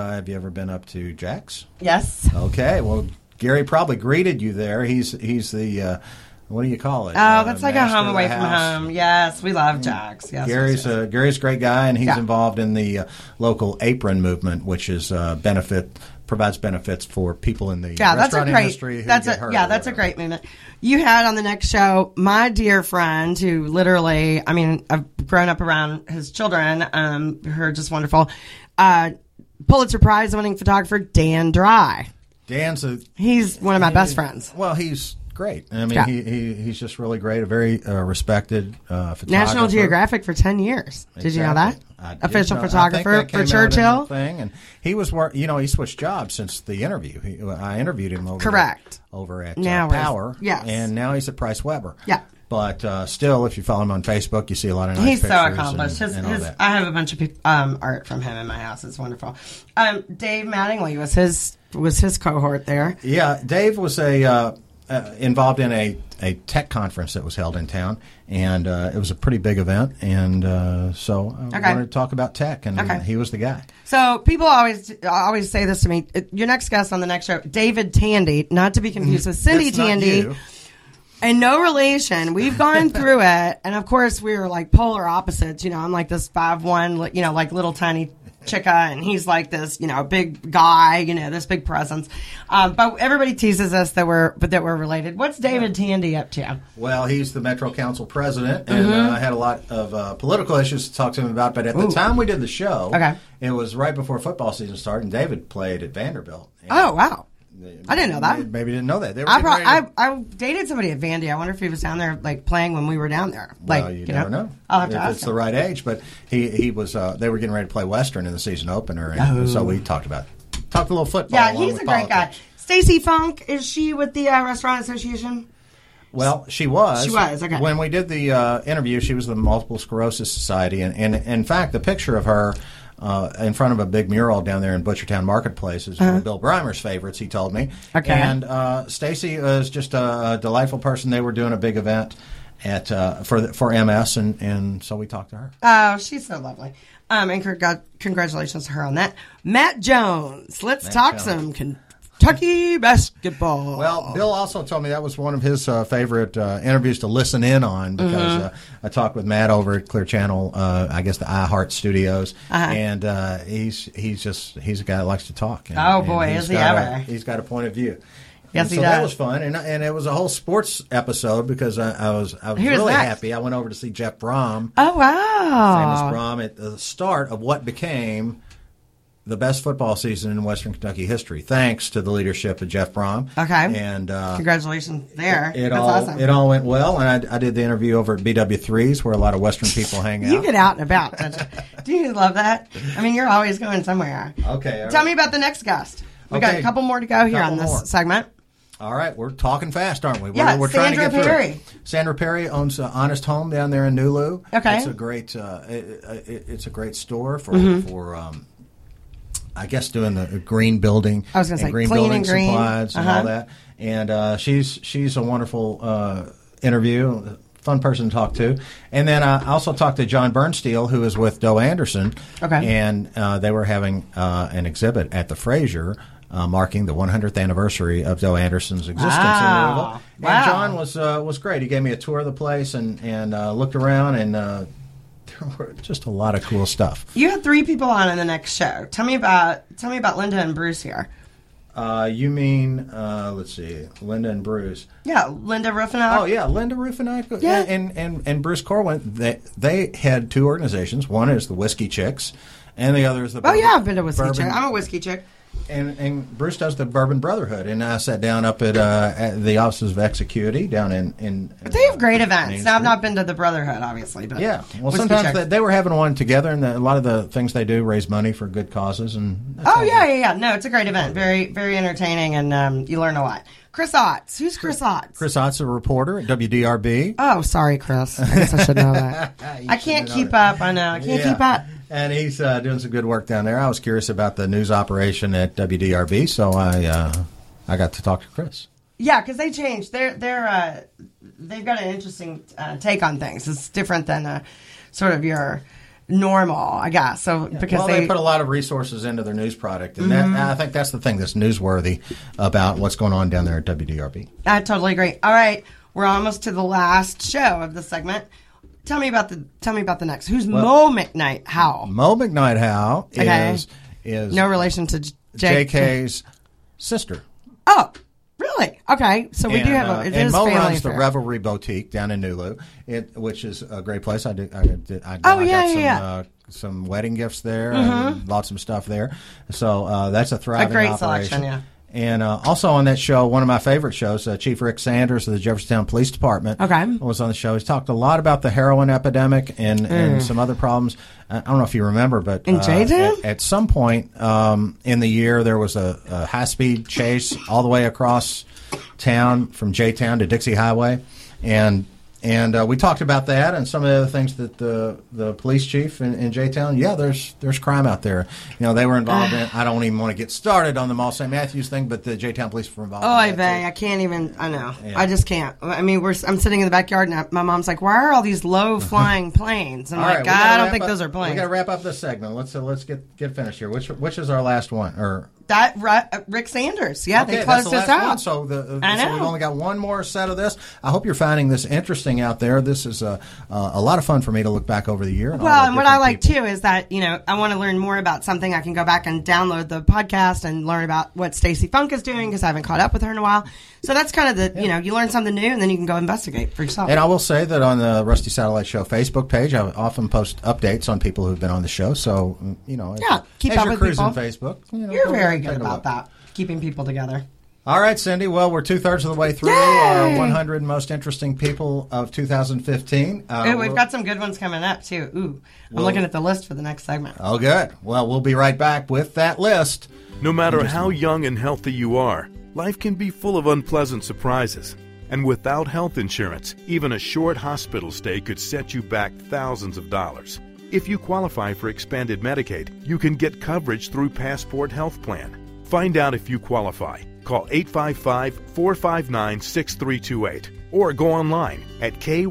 to Jack's? Yes. Okay. Well, Gary probably greeted you there. He's the what do you call it? Oh, that's like a home away from home. Yes, we love Jack's. Yes, Gary's a great guy, and he's involved in the local apron movement, which is provides benefits for people in the restaurant industry. That's a great movement. You had on the next show my dear friend who literally, I mean, I've grown up around his children. Who are just wonderful. Pulitzer Prize winning photographer Dan Dry. He's one of my best friends. Well, he's great. I mean, he's just really great. A very respected photographer. National Geographic for 10 years. Did you know that? Official photographer for Churchill. And he was, he switched jobs since the interview. I interviewed him over at Power. Yes. And now he's at Price Weber. Yeah. But still, if you follow him on Facebook, you see a lot of nice pictures. He's so accomplished. I have a bunch of art from him in my house. It's wonderful. Dave Mattingly was his cohort there. Yeah, Dave was involved in a tech conference that was held in town, and it was a pretty big event. And so I wanted to talk about tech, and he was the guy. So people always say this to me. Your next guest on the next show, David Tandy, not to be confused with Cindy Tandy. And no relation. We've gone through it, and of course we were like polar opposites. I'm like this 5'1", like little tiny chicka, and he's like this, big guy, this big presence. But everybody teases us that we're related. What's David Tandy up to? Well, he's the Metro Council president, and I had a lot of political issues to talk to him about. But at the time we did the show, it was right before football season started, and David played at Vanderbilt. Oh, wow. I didn't know that. Maybe you didn't know that. I dated somebody at Vandy. I wonder if he was down there like playing when we were down there. Well, you never know. I'll have to ask him. It's the right age, but he was. They were getting ready to play Western in the season opener, and so we talked a little football. Yeah, he's a great guy. Stacy Funk, is she with the Restaurant Association? Well, she was. She was, okay. When we did the interview, she was the Multiple Sclerosis Society, and in fact, the picture of her in front of a big mural down there in Butchertown Marketplace is one of Bill Breimer's favorites, he told me. Okay. And Stacy is just a delightful person. They were doing a big event for MS, and so we talked to her. Oh, she's so lovely. And congratulations to her on that. Matt Jones. Let's talk some Kentucky basketball. Well, Bill also told me that was one of his favorite interviews to listen in on because I talked with Matt over at Clear Channel, I guess the iHeart Studios, and he's a guy that likes to talk. And, is he ever? He's got a point of view. Yes, he does. So that was fun, and it was a whole sports episode because I was really happy. I went over to see Jeff Brom. Oh wow! Famous Brom at the start of what became the best football season in Western Kentucky history, thanks to the leadership of Jeff Brom. Okay, and congratulations there. That's awesome. It all went well, and I did the interview over at BW3s, where a lot of Western people hang out. You get out and about, don't you? Do you love that? I mean, you're always going somewhere. Okay. Tell me about the next guest. We got a couple more to go here on this segment. All right, we're talking fast, aren't we? We're trying to get through it. Sandra Perry owns Honest Home down there in Nulu. Okay, it's a great it's a great store for I guess doing the green building. I was going to say green clean building and green supplies and all that. And she's a wonderful interview. Fun person to talk to. And then I also talked to John Bernsteel, who is with Doe Anderson. Okay, and they were having an exhibit at the Fraser. Marking the 100th anniversary of Doe Anderson's existence in Louisville. And John was great. He gave me a tour of the place and looked around, and there were just a lot of cool stuff. You had 3 people on in the next show. Tell me about Linda and Bruce here. You mean let's see, Linda and Bruce? Yeah, Linda Ruffenach. Oh yeah, Linda Ruffenach. Yeah. And Bruce Corwin. They had 2 organizations. One is the Whiskey Chicks, and the other is the. I've been to Whiskey Chick. I'm a Whiskey Chick. And Bruce does the Bourbon Brotherhood, and I sat down up at the offices of Execuity down in They have great events. Now, I've not been to the Brotherhood, obviously, but yeah. Well, sometimes they were having one together, and a lot of the things they do raise money for good causes. And yeah. No, it's a great event. Very, very entertaining, and you learn a lot. Chris Otts. Who's Chris Otts? Chris Otts, a reporter at WDRB. Oh, sorry, Chris. I guess I should know that. I can't keep up. I know. I can't keep up. And he's doing some good work down there. I was curious about the news operation at WDRB, so I got to talk to Chris. Yeah, because they changed. They've got an interesting take on things. It's different than sort of your normal, I guess. So because they put a lot of resources into their news product, and I think that's the thing that's newsworthy about what's going on down there at WDRB. I totally agree. All right, we're almost to the last show of the segment. Tell me about the next. Who's Mo McKnight Howe? Mo McKnight Howe is no relation to JK's sister. Oh, really? Okay, so we do have and Mo runs the Revelry Boutique down in Nulu, which is a great place. I got some wedding gifts there, and bought some stuff there. So that's a thriving operation. Selection, yeah. And also on that show, one of my favorite shows, Chief Rick Sanders of the Jeffersontown Police Department was on the show. He's talked a lot about the heroin epidemic and some other problems. I don't know if you remember, but in J-Town? At some point in the year, there was a high-speed chase all the way across town from J-Town to Dixie Highway. And we talked about that and some of the other things that the police chief in J-Town, there's crime out there. They were involved in. I don't even want to get started on the Mall St. Matthews thing, but the J-Town police were involved. I can't even. I know. Yeah. I just can't. I mean, I'm sitting in the backyard and my mom's like, "Why are all these low flying planes?" I'm like, I don't think those are planes. We got to wrap up this segment. Let's get finished here. Which is our last one? Or that Rick Sanders. Yeah, they closed us out. So we've only got one more set of this. I hope you're finding this interesting out there. This is a lot of fun for me to look back over the year. And what I like too is that I want to learn more about something. I can go back and download the podcast and learn about what Stacy Funk is doing because I haven't caught up with her in a while. So that's kind of you learn something new and then you can go investigate for yourself. And I will say that on the Rusty Satellite Show Facebook page, I often post updates on people who've been on the show. So keep up with cruising people. Facebook. You're very good about that, keeping people together. All right, Cindy. Well, we're 2/3 of the way through our 100 most interesting people of 2015. We've got some good ones coming up, too. Ooh, I'm looking at the list for the next segment. Oh, good. Well, we'll be right back with that list. No matter how young and healthy you are, life can be full of unpleasant surprises. And without health insurance, even a short hospital stay could set you back thousands of dollars. If you qualify for expanded Medicaid, you can get coverage through Passport Health Plan. Find out if you qualify. Call 855-459-6328 or go online at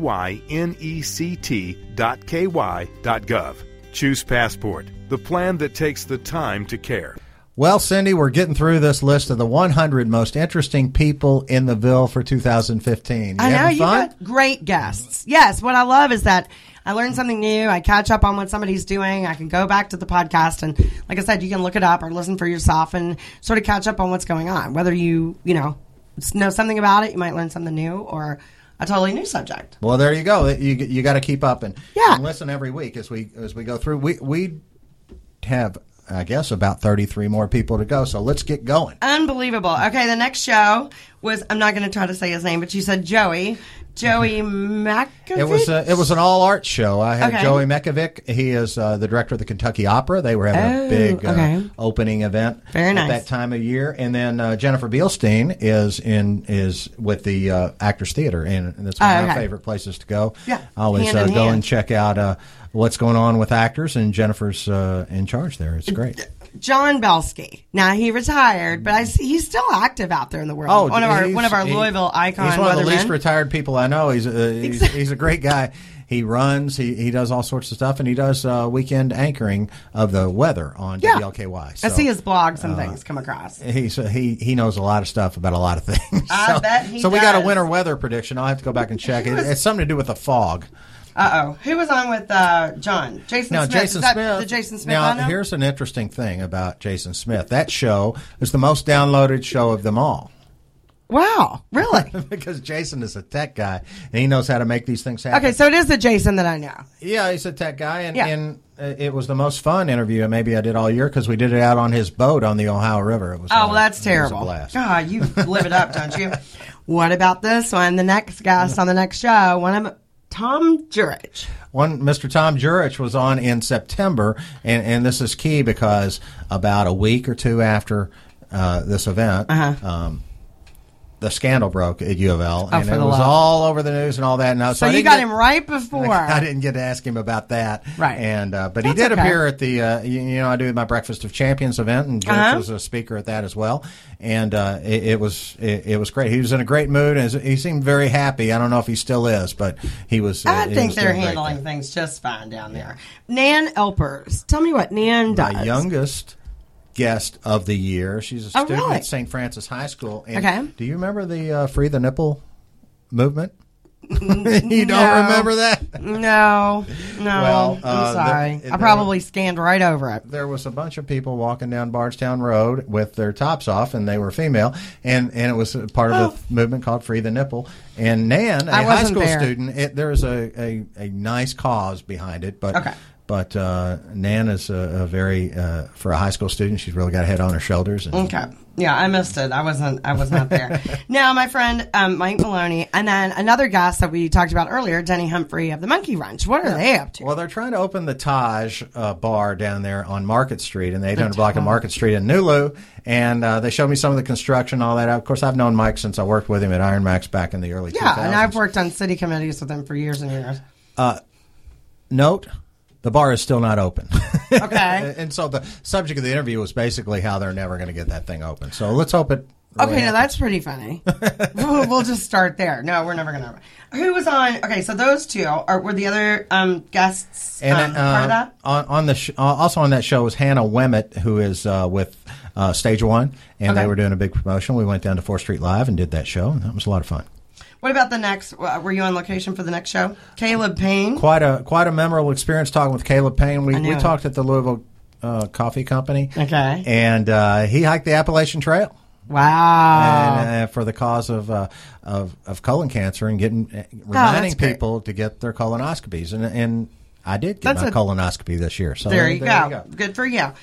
kynect.ky.gov. Choose Passport, the plan that takes the time to care. Well, Cindy, we're getting through this list of the 100 most interesting people in the Ville for 2015. I know, you've got great guests. Yes, what I love is that I learn something new. I catch up on what somebody's doing. I can go back to the podcast and, like I said, you can look it up or listen for yourself and sort of catch up on what's going on. Whether you know something about it, you might learn something new or a totally new subject. Well, there you go. You got to keep up and listen every week as we go through. We have, I guess, about 33 more people to go, so let's get going. Unbelievable. Okay, the next show was, I'm not going to try to say his name, but you said Joey Mekovic? It was an all-art show. I had Joey Mekovic. He is the director of the Kentucky Opera. They were having a big opening event at that time of year. And then Jennifer Bielstein is with the Actors Theater, and that's one of my favorite places to go. Yeah, I always go and check out what's going on with actors, and Jennifer's in charge there. It's great. John Belsky. Now he retired, but he's still active out there in the world. Oh, one of our Louisville icons. He's one of the least retired people I know. He's a great guy. He runs. He does all sorts of stuff, and he does weekend anchoring of the weather on WLKY. So, I see his blog. Some things come across. He knows a lot of stuff about a lot of things. I bet he does. So we got a winter weather prediction. I'll have to go back and check. It's something to do with the fog. Who was on with John? Jason Smith. Jason Smith. The Jason Smith now, on now? Here's an interesting thing about Jason Smith. That show is the most downloaded show of them all. Wow, really? Because Jason is a tech guy, and he knows how to make these things happen. Okay, so it is the Jason that I know. Yeah, he's a tech guy, and it was the most fun interview maybe I did all year because we did it out on his boat on the Ohio River. It was that's terrible. It was a blast. God, you live it up, don't you? What about this one? The next guest on the next show, one of Tom Jurich. Mr. Tom Jurich was on in September, and this is key because about a week or two after this event, the scandal broke at U of L, and it was all over the news and all that. And so you got him right before. I didn't get to ask him about that, right? And but he did appear at the I do my Breakfast of Champions event, and Jurich was a speaker at that as well. And it was great. He was in a great mood, and he seemed very happy. I don't know if he still is, but he was. I think they're handling things just fine down there. Nan Elpers, tell me what Nan does. My youngest guest of the year. She's a student at St. Francis High School. And do you remember the Free the Nipple movement? You don't remember that? No. Well, I'm sorry. I probably scanned right over it. There was a bunch of people walking down Bardstown Road with their tops off, and they were female, and it was part of a movement called Free the Nipple. And Nan, a high school student, there was a nice cause behind it, but. But Nan is a very for a high school student. She's really got a head on her shoulders. Okay, yeah, I missed it. I was not there. Now, my friend Mike Maloney, and then another guest that we talked about earlier, Denny Humphrey of the Monkey Wrench. What are they up to? Well, they're trying to open the Taj bar down there on Market Street, in the 800 block of Market Street in Nulu. And they showed me some of the construction, all that. Of course, I've known Mike since I worked with him at Iron Max back in the early 2000s. Yeah, and I've worked on city committees with him for years and years. Note. The bar is still not open. Okay. And so the subject of the interview was basically how they're never going to get that thing open. So let's hope it really happens. Now that's pretty funny. We'll just start there. No, we're never going to. Who was on? Okay, so those two were the other guests part of that? Also on that show was Hannah Wemmett, who is with Stage One, and they were doing a big promotion. We went down to 4th Street Live and did that show, and that was a lot of fun. What about the next? Were you on location for the next show? Caleb Payne. Quite a memorable experience talking with Caleb Payne. We talked at the Louisville Coffee Company. Okay. And he hiked the Appalachian Trail. Wow. And for the cause of colon cancer and reminding people to get their colonoscopies. And I did get my colonoscopy this year. So there you go. Good for you.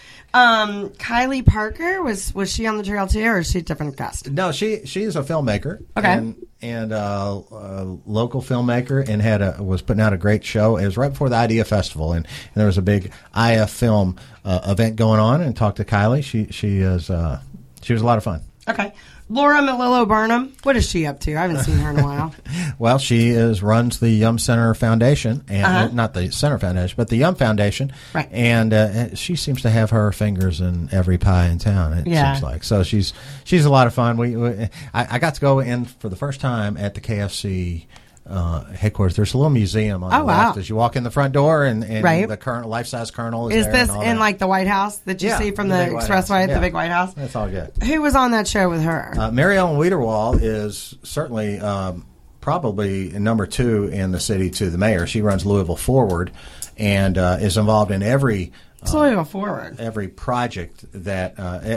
Kylie Parker, was she on the trail too, or is she a different guest? No, she's a filmmaker. Okay. And a local filmmaker, and was putting out a great show. It was right before the Idea Festival, and there was a big IF film event going on. And talked to Kylie. She was a lot of fun. Okay. Laura Melillo Burnham, what is she up to? I haven't seen her in a while. Well, she runs the Yum Center Foundation, and not the Center Foundation, but the Yum Foundation. Right. And she seems to have her fingers in every pie in town. It seems like so. She's a lot of fun. I got to go in for the first time at the KFC headquarters. There's a little museum on the left as you walk in the front door, and the current life-size Colonel is there. Is this in like the White House that you see from the expressway at the big White House? That's all good. Who was on that show with her? Mary Ellen Wiederwall is certainly probably number 2 in the city to the mayor. She runs Louisville Forward and is involved in every Forward. Every project that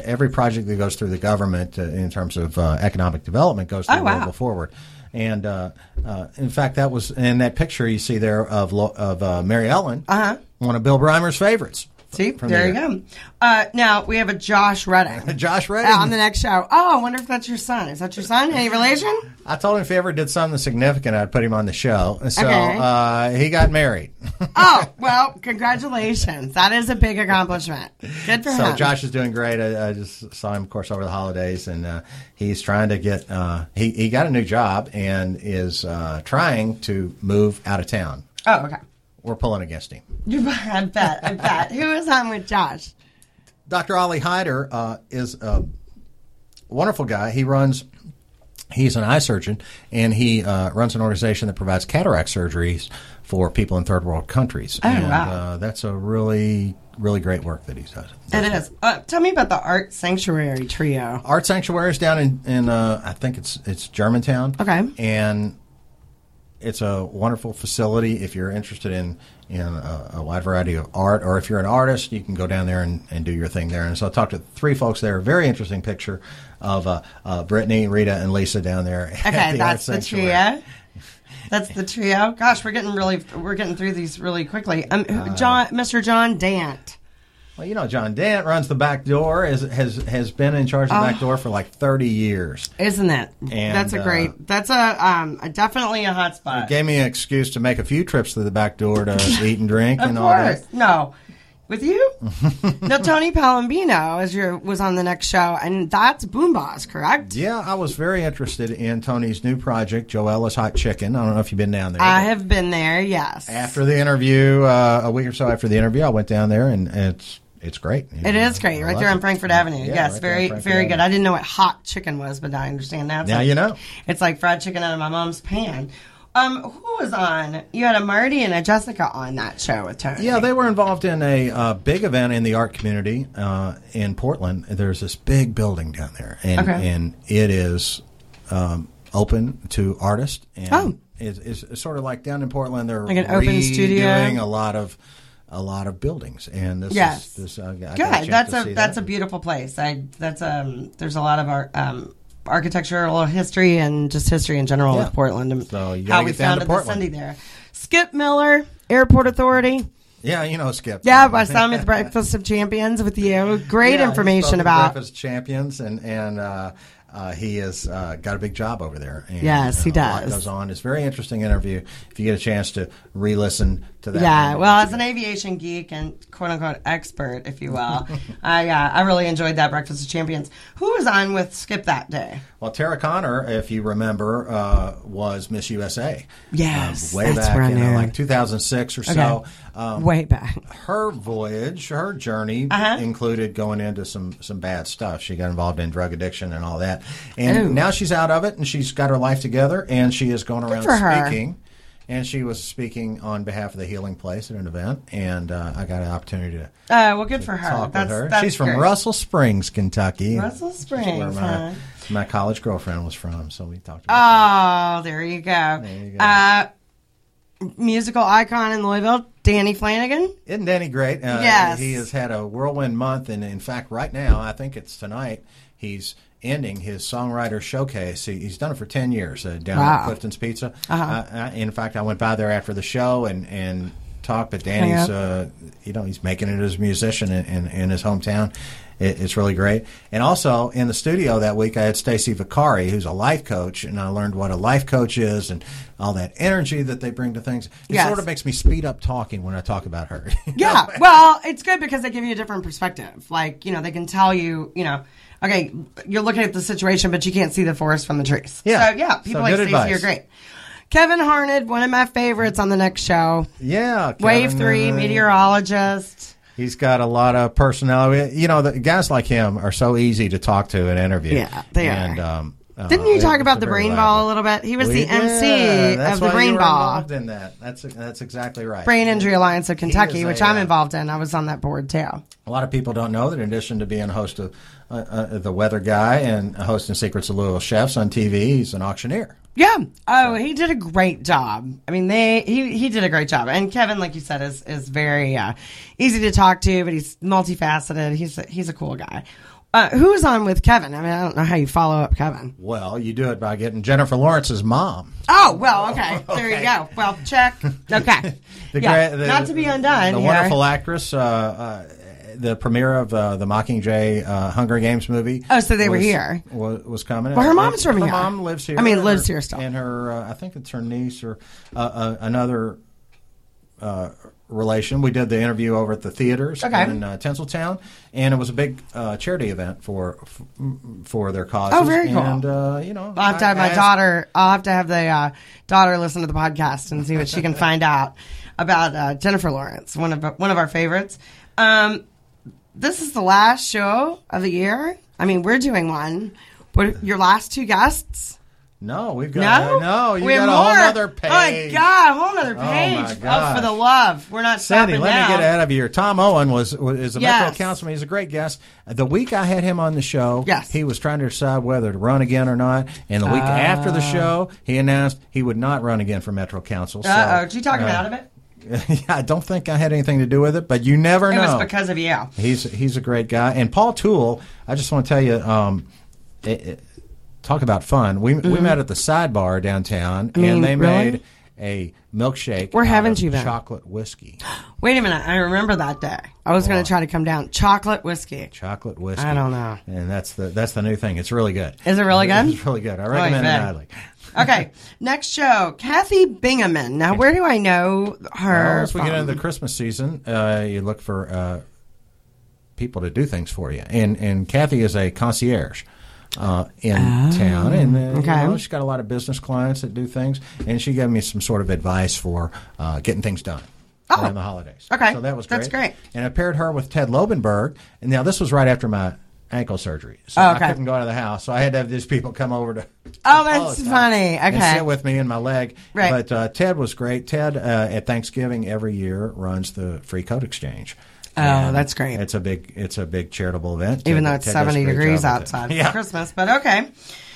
goes through the government in terms of economic development goes through Louisville Forward. And in fact, that was in that picture you see there of Mary Ellen, one of Bill Breimer's favorites. See, there you go. Now we have a Josh Redding. Josh Redding on the next show. Oh, I wonder if that's your son. Is that your son? Any relation? I told him if he ever did something significant, I'd put him on the show. So he got married. Oh, well, congratulations. That is a big accomplishment. Good for him. So Josh is doing great. I just saw him, of course, over the holidays, and he's trying to get he got a new job and is trying to move out of town. Oh, okay. We're pulling against him. I bet. Who is on with Josh? Dr. Ollie Hyder is a wonderful guy. He's an eye surgeon, and he runs an organization that provides cataract surgeries for people in third world countries. Oh, wow. That's a really, really great work that he does. It is. Tell me about the Art Sanctuary Trio. Art Sanctuary is down in I think it's Germantown. Okay. And it's a wonderful facility if you're interested in a wide variety of art, or if you're an artist, you can go down there and do your thing there. And so I talked to 3 folks there. Very interesting picture of Brittany, Rita, and Lisa down there. Okay, that's the trio. That's the trio. Gosh, we're getting through these really quickly. Mr. John Dant. Well, John Dant runs the back door, has been in charge of the back door for like 30 years. Isn't it? And that's definitely a hot spot. It gave me an excuse to make a few trips to the back door to eat and drink and all that. Of course. No. With you? No, Tony Palambino was on the next show, and that's Boomboss, correct? Yeah, I was very interested in Tony's new project, Joella's Hot Chicken. I don't know if you've been down there. I have been there, yes. After the interview, a week or so after the interview, I went down there, and it's great. It is great, right there on Frankfurt Avenue. Yes, right, very, very good. I didn't know what hot chicken was, but I understand that. Now you know. It's like fried chicken out of my mom's pan. Who was on? You had a Marty and a Jessica on that show with Tony. Yeah, they were involved in a big event in the art community in Portland. There's this big building down there, and it is open to artists. And it's sort of like down in Portland. They're like an open studio, doing a lot of buildings, and this is good. That's a beautiful place. There's a lot of art. Architectural history and just history in general with Portland, and so how we founded the Cindy there. Skip Miller, Airport Authority. Yeah, you know Skip. Yeah, I saw him at the Breakfast of Champions with you. Great information about Breakfast of Champions, and he has got a big job over there. And, yes, he does. A lot goes on. It's a very interesting interview. If you get a chance to re-listen to that. Yeah, well, as an aviation geek and quote-unquote expert, if you will, I really enjoyed that Breakfast of Champions. Who was on with Skip that day? Well, Tara Conner, if you remember, was Miss USA. Yes, way that's back in like 2006 or so. Way back. Her voyage, her journey included going into some bad stuff. She got involved in drug addiction and all that. And now she's out of it, and she's got her life together, and she is going around speaking. And she was speaking on behalf of the Healing Place at an event, and I got an opportunity to good for her. Talk with her. She's from Russell Springs, Kentucky. Russell Springs, where my college girlfriend was from, so we talked about there you go. Musical icon in Louisville, Danny Flanagan. Isn't Danny great? Yes. He has had a whirlwind month, and in fact, right now, I think it's tonight, he's ending his songwriter showcase. He's done it for 10 years down at Clifton's Pizza. In fact, I went by there after the show and talked, but Danny's, he's making it as a musician in his hometown. It's really great. And also in the studio that week, I had Stacey Vicari, who's a life coach, and I learned what a life coach is and all that energy that they bring to things. It sort of makes me speed up talking when I talk about her. Yeah, well, it's good because they give you a different perspective. Like, they can tell you, okay, you're looking at the situation, but you can't see the forest from the trees. Yeah. So, people like Stacey are great. Kevin Harned, one of my favorites on the next show. Yeah. Kevin, Wave 3, meteorologist. He's got a lot of personality. The guys like him are so easy to talk to and interview. Yeah, they are. Didn't you talk about the Brain Ball a little bit? He was the MC of the Brain Ball. Involved in that. That's exactly right. Brain Injury Alliance of Kentucky, which I'm involved in. I was on that board too. A lot of people don't know that in addition to being a host of The Weather Guy and hosting Secrets of Louisville Chefs on TV, he's an auctioneer. Yeah. Oh, he did a great job. I mean, he did a great job. And Kevin, like you said, is very easy to talk to, but he's multifaceted. He's a cool guy. Who was on with Kevin? I mean, I don't know how you follow up Kevin. Well, you do it by getting Jennifer Lawrence's mom. Oh, well, okay. There you go. Well, check. Okay. Not to be undone. The wonderful actress, the premiere of the Mockingjay Hunger Games movie. Oh, so they were here. Was coming. Well, her mom's from here. Her mom lives here. I mean, lives here still. And her, I think it's her niece or another relation. We did the interview over at the theaters in Tinseltown, and it was a big charity event for their causes. Oh, very cool. And I'll have to have my daughter. I'll have to have the daughter listen to the podcast and see what she can find out about Jennifer Lawrence, one of our favorites. This is the last show of the year. I mean, we're doing one. What your last two guests? No, we've got you we have got a more. whole other page. Oh my God, a whole other Oh, page. my Oh, gosh. for the love. We're not Sandy, stopping let now. me get ahead of you here. Tom Owen is a Metro Yes. councilman. He's a great guest. The week I had him on the show, Yes. he was trying to decide whether to run again or not. And the week after the show, he announced he would not run again for Metro Council. So, Did you talk him out of it? Yeah, I don't think I had anything to do with it, but you never know. It was because of you. He's a great guy. And Paul Toole, I just want to tell you, talk about fun. We met at the Sidebar downtown, and they made a milkshake. Where haven't out of you been? Chocolate whiskey. Wait a minute. I remember that day. I was going to try to come down. Chocolate whiskey. Chocolate whiskey. I don't know. And that's the new thing. It's really good. Is it really good? It's really good. I recommend it highly. Okay, next show, Kathy Bingaman. Now, where do I know her Well, as we from? get into the Christmas season, you look for people to do things for you. And Kathy is a concierge in town. And she's got a lot of business clients that do things. And she gave me some sort of advice for getting things done around the holidays. Okay. So that was great. That's great. And I paired her with Ted Lobenberg. And now this was right after my ankle surgery. So I couldn't go out of the house. So I had to have these people come over to... Oh, that's funny. Okay. And sit with me in my leg. Right. But Ted was great. Ted, at Thanksgiving every year, runs the Free Coat Exchange. Oh, And that's great. It's a big charitable event. Even Ted- though it's Ted does a 70 great degrees job with it. outside Yeah. for Christmas. But okay.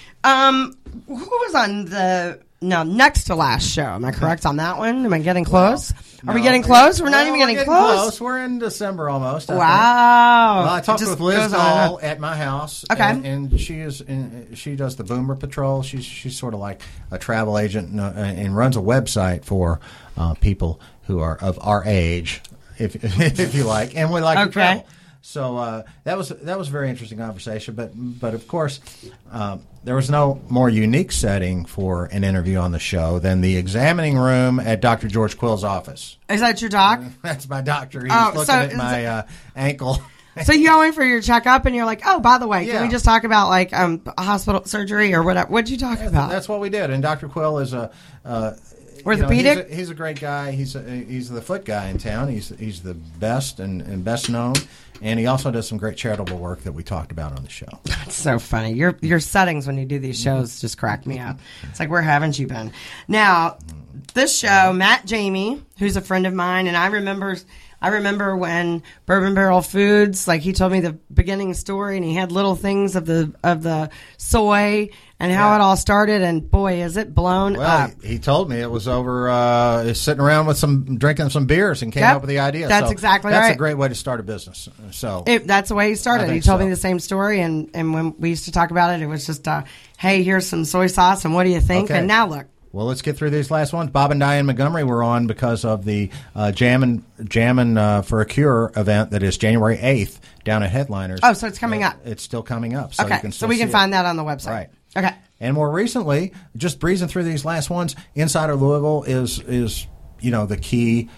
Who was on the next to last show? Am I correct on that one? Am I getting close? Are we getting close? We're not even getting close. We're in December almost. I think. Wow. Well, I talked It with just Liz goes on. Dahl at my house. Okay. And she does the Boomer Patrol. She's sort of like a travel agent and runs a website for people who are of our age, if you like, and we like to travel. So that was a very interesting conversation. But of course, there was no more unique setting for an interview on the show than the examining room at Dr. George Quill's office. Is that your doc? That's my doctor. He's Oh, looking so at my ankle. So you go in for your checkup and you're like, oh, by the way, Yeah. can we just talk about like hospital surgery or whatever? What'd you talk about? That's what we did. And Dr. Quill is a orthopedic. He's a great guy. He's the foot guy in town. He's the best and best known. And he also does some great charitable work that we talked about on the show. It's so funny. Your settings when you do these shows just crack me up. It's like, where haven't you been? Now, this show, Matt Jamie, who's a friend of mine, and I remember when Bourbon Barrel Foods, like he told me the beginning story, and he had little things of the soy and how it all started, and boy, is it blown up. He told me it was over sitting around with drinking some beers and came up with the idea. That's exactly That's right. a great way to start a business. So That's the way he started. I think He told so. me the same story, and when we used to talk about it, it was just, hey, here's some soy sauce, and what do you think? Okay. And now look. Well, let's get through these last ones. Bob and Diane Montgomery were on because of the Jammin' for a Cure event that is January 8th down at Headliners. Oh, so it's coming up. It's still coming up. So Okay, you can so still we can see find it. that on the website. Right. Okay. And more recently, just breezing through these last ones, Insider Louisville is the key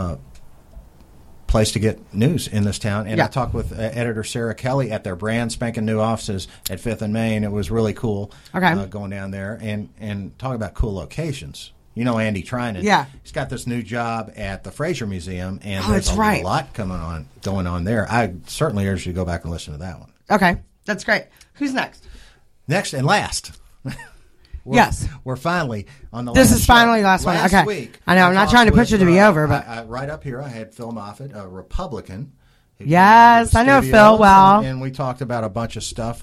place to get news in this town. And I talked with editor Sarah Kelly at their brand spanking new offices at 5th and Main. It was really cool going down there and talking about cool locations. You know Andy Trinan. Yeah. He's got this new job at the Fraser Museum, and Oh, there's that's a right. lot going on there. I certainly urge you to go back and listen to that one. Okay. That's great. Who's next? Next and last. Yes. We're finally on the This last is finally show. last one. Last Okay. week, I know, I'm not talked trying to push with, it to be over, but- right up here, I had Phil Moffitt, a Republican. who Yes, came over to the I know studios, Phil well. And we talked about a bunch of stuff,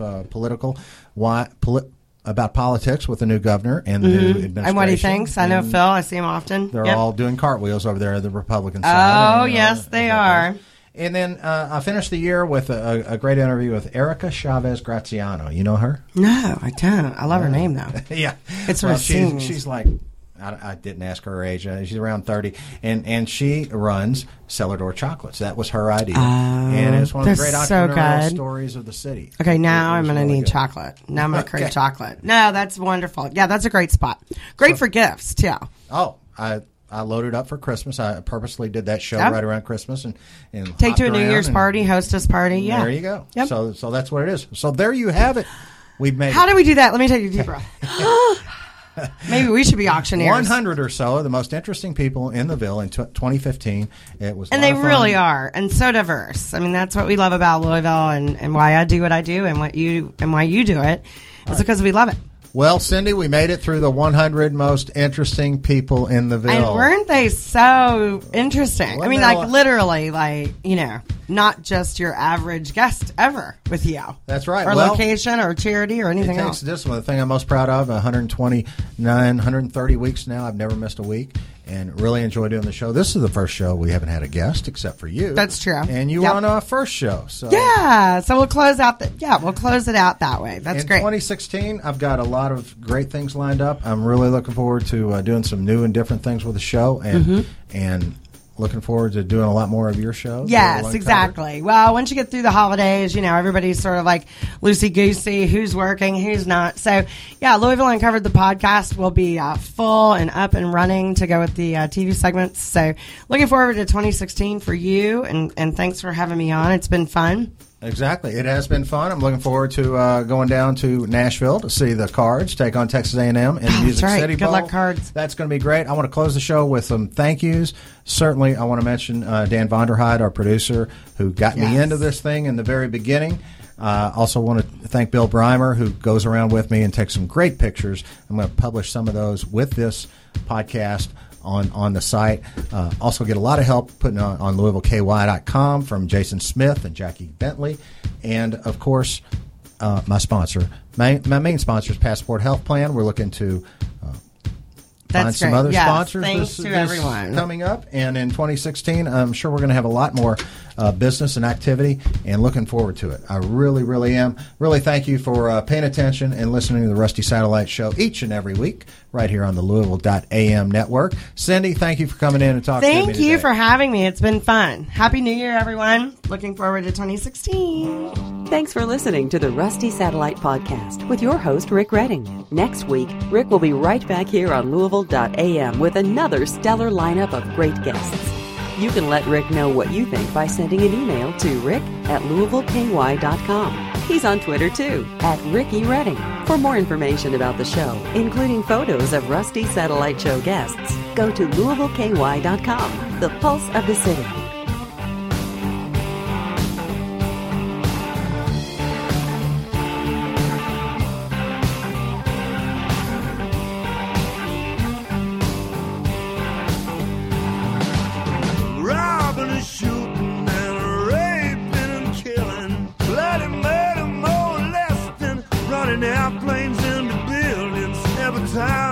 about politics with the new governor and the new administration. And what he thinks. I know And Phil. I see him often. They're Yep. all doing cartwheels over there at the Republican side. Oh, yes, they are. And then I finished the year with a great interview with Erica Chavez Graziano. You know her? No, I don't. I love her name, though. Yeah. It's sort of seems. she's like, I didn't ask her age. She's around 30. And she runs Cellar Door Chocolates. That was her idea. And it's one of the they're great so entrepreneurial good. stories of the city. Okay, now It I'm was going to really need good. chocolate. Now I'm going to crave Okay. chocolate. No, that's wonderful. Yeah, that's a great spot. Great for gifts, too. Oh, I loaded up for Christmas. I purposely did that show Yep. right around Christmas and Take to a hopped New around Year's and party, hostess party. Yeah. There you go. Yep. So that's what it is. So there you have it. We've made How do we do that? Let me take a deep breath. Maybe we should be auctioneers. 100 or so of the most interesting people in the Ville in 2015. It was a And lot they of fun. really are, and so diverse. I mean, that's what we love about Louisville, and why I do what I do, and why you do it, is because we love it. Well, Cindy, we made it through the 100 most interesting people in the Ville. And weren't they so interesting? Wasn't I mean, that like, a lot? literally, like, you know, not just your average guest ever with you. That's right. Or Well, location or charity or anything It takes else. discipline. The thing I'm most proud of, 129, 130 weeks now. I've never missed a week and really enjoy doing the show. This is the first show we haven't had a guest except for you. That's true. And you Yep. were on our first show. So Yeah, so we'll close out we'll close it out that way. That's in great. 2016, I've got a lot of great things lined up. I'm really looking forward to doing some new and different things with the show, and looking forward to doing a lot more of your shows. Yes, exactly. Well, once you get through the holidays, you know, everybody's sort of like loosey-goosey, who's working, who's not. So, yeah, Louisville Uncovered, the podcast, will be full and up and running to go with the TV segments. So, looking forward to 2016 for you, and thanks for having me on. It's been fun. Exactly. It has been fun. I'm looking forward to going down to Nashville to see the Cards take on Texas A&M in the Music right. City Good Bowl. luck, Cards. That's going to be great. I want to close the show with some thank yous. Certainly, I want to mention Dan Vonderheide, our producer, who got me Yes. into this thing in the very beginning. Also want to thank Bill Breimer, who goes around with me and takes some great pictures. I'm going to publish some of those with this podcast on the site. Also get a lot of help putting on LouisvilleKY.com from Jason Smith and Jackie Bentley. And, of course, my sponsor. My main sponsor is Passport Health Plan. We're looking to find That's some great. other Yes, sponsors thanks to everyone. coming up. And in 2016, I'm sure we're going to have a lot more business and activity, and looking forward to it. I really, really am. Really thank you for paying attention and listening to the Rusty Satellite Show each and every week right here on the Louisville.am network. Cindy, thank you for coming in and talking to me Thank today. you for having me. It's been fun. Happy New Year, everyone. Looking forward to 2016. Thanks for listening to the Rusty Satellite Podcast with your host, Rick Redding. Next week, Rick will be right back here on Louisville.am with another stellar lineup of great guests. You can let Rick know what you think by sending an email to rick@LouisvilleKY.com. He's on Twitter too, @Ricky Redding. For more information about the show, including photos of Rusty Satellite Show guests, go to LouisvilleKY.com, the pulse of the city. Robbing and shooting and raping and killing, bloody murder, molesting, running airplanes into buildings every time